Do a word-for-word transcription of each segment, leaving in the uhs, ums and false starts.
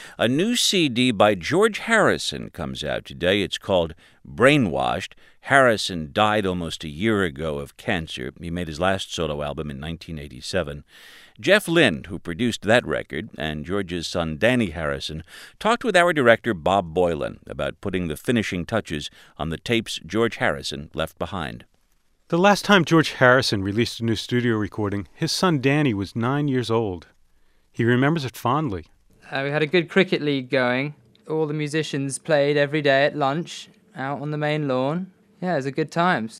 A new C D by George Harrison comes out today. It's called Brainwashed. Harrison died almost a year ago of cancer. He made his last solo album in nineteen eighty-seven. Jeff Lynne, who produced that record, and George's son Danny Harrison, talked with our director Bob Boylan about putting the finishing touches on the tapes George Harrison left behind. The last time George Harrison released a new studio recording, his son Danny was nine years old. He remembers it fondly. Uh, we had a good cricket league going. All the musicians played every day at lunch out on the main lawn. Yeah, it was a good times.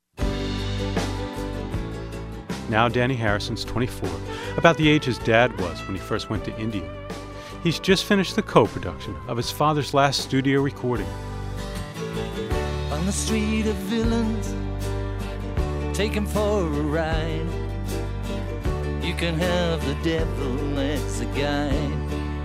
Now Danny Harrison's twenty-four, about the age his dad was when he first went to India. He's just finished the co-production of his father's last studio recording. On the street of villains, take him for a ride. You can have the devil as a guide.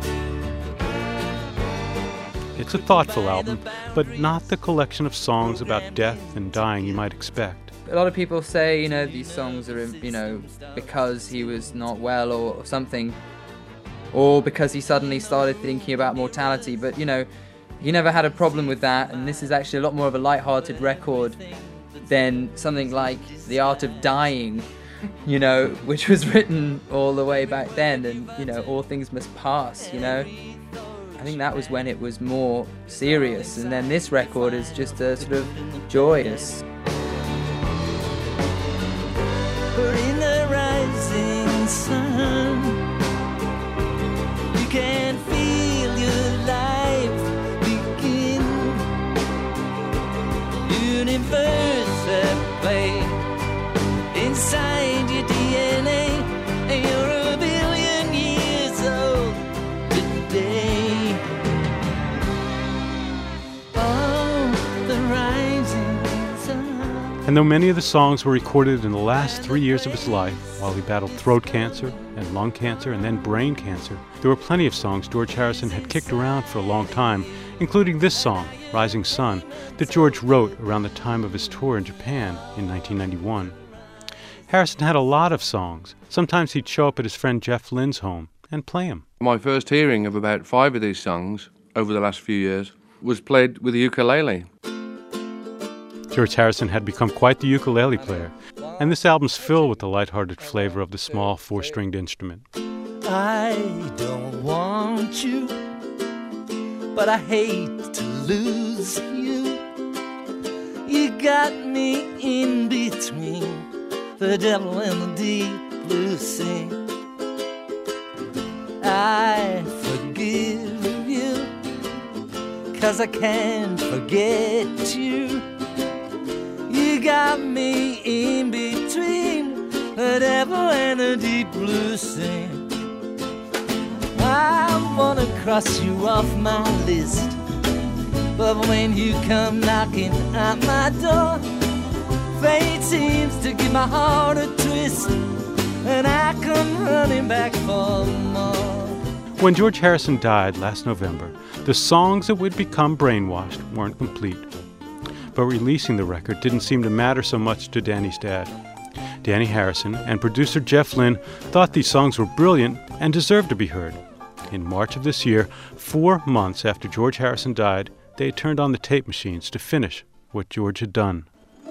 It's a thoughtful album, but not the collection of songs about death and dying you might expect. A lot of people say, you know, these songs are, you know, because he was not well or, or something, or because he suddenly started thinking about mortality, but, you know, he never had a problem with that, and this is actually a lot more of a light-hearted record than something like The Art of Dying, you know, which was written all the way back then, and, you know, all things must pass, you know. I think that was when it was more serious, and then this record is just a sort of joyous. But in the rising sun, you can feel your life begin. Universe at play inside your D N A, and you're a billion years old today. Oh, the rising sun. And though many of the songs were recorded in the last three years of his life, while he battled throat cancer and lung cancer and then brain cancer, there were plenty of songs George Harrison had kicked around for a long time, including this song, Rising Sun, that George wrote around the time of his tour in Japan in nineteen ninety-one. Harrison had a lot of songs. Sometimes he'd show up at his friend Jeff Lynne's home and play them. My first hearing of about five of these songs over the last few years was played with a ukulele. George Harrison had become quite the ukulele player, and this album's filled with the lighthearted flavor of the small four-stringed instrument. I don't want you, but I hate to lose you. You got me in between the devil and the deep blue sea. I forgive you, 'cause I can't forget you. You got me in between the devil and the deep blue sea. I wanna cross you off my list, but when you come knocking at my door, fate seems to give my heart a twist, and I come running back for more. When George Harrison died last November, the songs that would become Brainwashed weren't complete. But releasing the record didn't seem to matter so much to Danny's dad. Danny Harrison and producer Jeff Lynne thought these songs were brilliant and deserved to be heard. In March of this year, four months after George Harrison died, they turned on the tape machines to finish what George had done.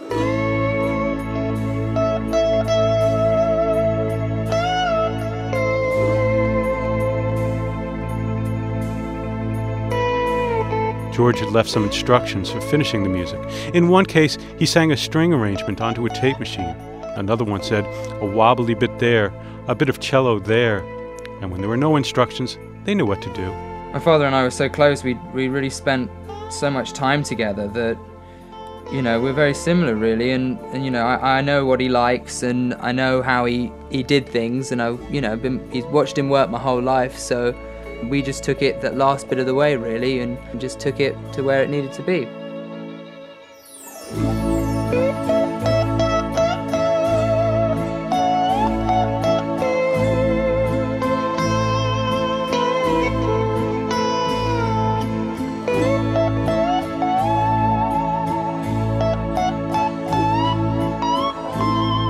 George had left some instructions for finishing the music. In one case, he sang a string arrangement onto a tape machine. Another one said, a wobbly bit there, a bit of cello there. And when there were no instructions, they knew what to do. My father and I were so close, we we really spent so much time together that, you know, we're very similar really, and, and you know, I, I know what he likes, and I know how he, he did things, and I, you know, been, he's watched him work my whole life, so we just took it that last bit of the way really, and just took it to where it needed to be.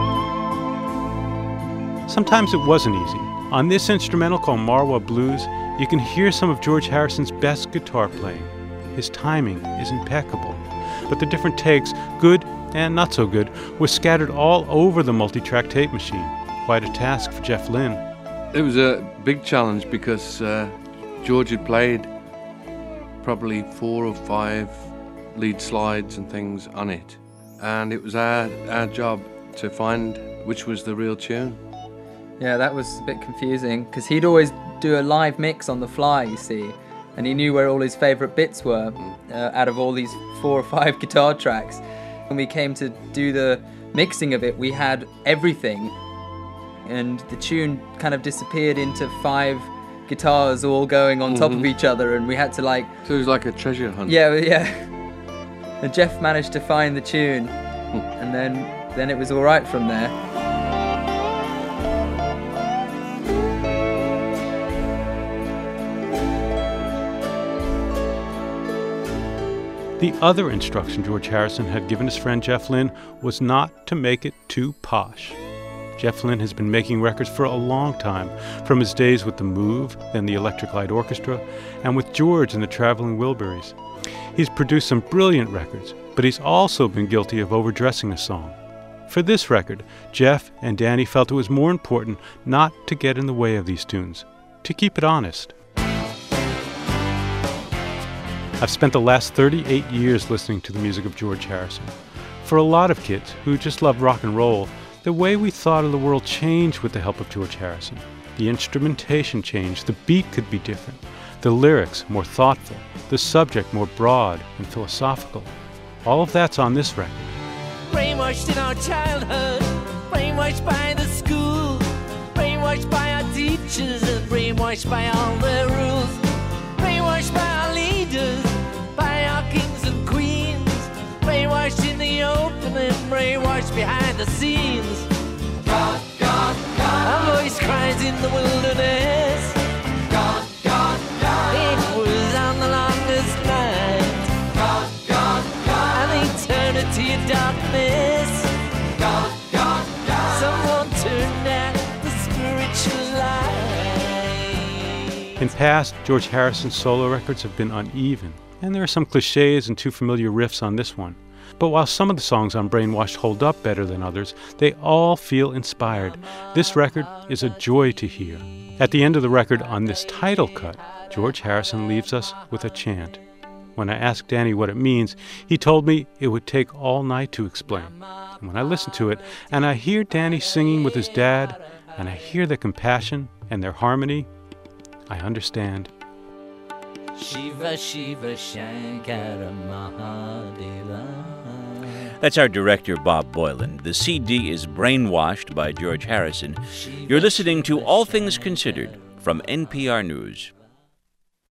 Sometimes it wasn't easy. On this instrumental called Marwa Blues, You can hear some of George Harrison's best guitar playing. His timing is impeccable. But the different takes, good and not so good, were scattered all over the multi-track tape machine. Quite a task for Jeff Lynne. It was a big challenge because uh, George had played probably four or five lead slides and things on it. And it was our, our job to find which was the real tune. Yeah, that was a bit confusing because he'd always do a live mix on the fly, you see, and he knew where all his favourite bits were uh, out of all these four or five guitar tracks. When we came to do the mixing of it, we had everything, and the tune kind of disappeared into five guitars all going on mm-hmm. top of each other, and we had to like... So it was like a treasure hunt. Yeah, yeah. And Jeff managed to find the tune, and then, then it was all right from there. The other instruction George Harrison had given his friend Jeff Lynne was not to make it too posh. Jeff Lynne has been making records for a long time, from his days with The Move, then the Electric Light Orchestra, and with George and the Traveling Wilburys. He's produced some brilliant records, but he's also been guilty of overdressing a song. For this record, Jeff and Danny felt it was more important not to get in the way of these tunes, to keep it honest. I've spent the last thirty-eight years listening to the music of George Harrison. For a lot of kids who just love rock and roll, the way we thought of the world changed with the help of George Harrison. The instrumentation changed, the beat could be different, the lyrics more thoughtful, the subject more broad and philosophical. All of that's on this record. Brainwashed in our childhood, brainwashed by the school, brainwashed by our teachers, and brainwashed by all their rules, brainwashed by our leaders, by our kings and queens, brainwashed in the open and brainwashed behind the scenes. God, God, God. Our voice cries in the wilderness. God, God, God. It was on the longest night. God, God, God. An eternity of darkness. God, God, God. Someone turned out the spiritual light. In past, George Harrison's solo records have been uneven, and there are some cliches and too familiar riffs on this one. But while some of the songs on Brainwashed hold up better than others, they all feel inspired. This record is a joy to hear. At the end of the record, on this title cut, George Harrison leaves us with a chant. When I asked Danny what it means, he told me it would take all night to explain. And when I listen to it, and I hear Danny singing with his dad, and I hear their compassion and their harmony, I understand. Shiva, Shiva, Shankara, Mahadeva. That's our director, Bob Boylan. The C D is Brainwashed by George Harrison. You're listening to All Things Considered from N P R News.